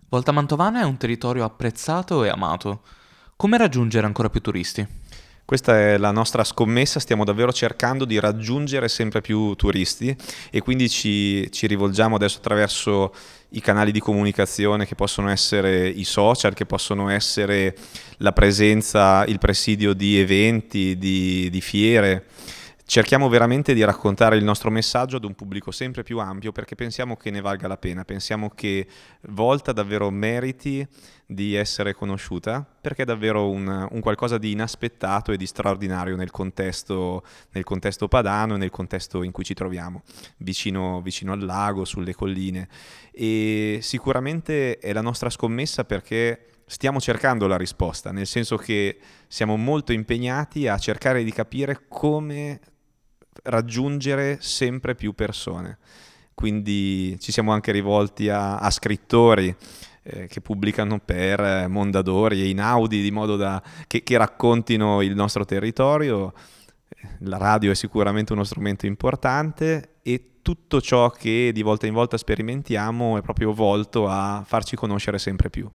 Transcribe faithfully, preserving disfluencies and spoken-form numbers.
Volta Mantovana è un territorio apprezzato e amato. Come raggiungere ancora più turisti? Questa è la nostra scommessa, stiamo davvero cercando di raggiungere sempre più turisti e quindi ci, ci rivolgiamo adesso attraverso i canali di comunicazione che possono essere i social, che possono essere la presenza, il presidio di eventi, di, di fiere. Cerchiamo veramente di raccontare il nostro messaggio ad un pubblico sempre più ampio perché pensiamo che ne valga la pena, pensiamo che Volta davvero meriti di essere conosciuta perché è davvero un, un qualcosa di inaspettato e di straordinario nel contesto, nel contesto padano e nel contesto in cui ci troviamo, vicino, vicino al lago, sulle colline. E sicuramente è la nostra scommessa perché stiamo cercando la risposta, nel senso che siamo molto impegnati a cercare di capire come raggiungere sempre più persone. Quindi ci siamo anche rivolti a, a scrittori eh, che pubblicano per Mondadori e Inaudi di modo da, che, che raccontino il nostro territorio. La radio è sicuramente uno strumento importante e tutto ciò che di volta in volta sperimentiamo è proprio volto a farci conoscere sempre più.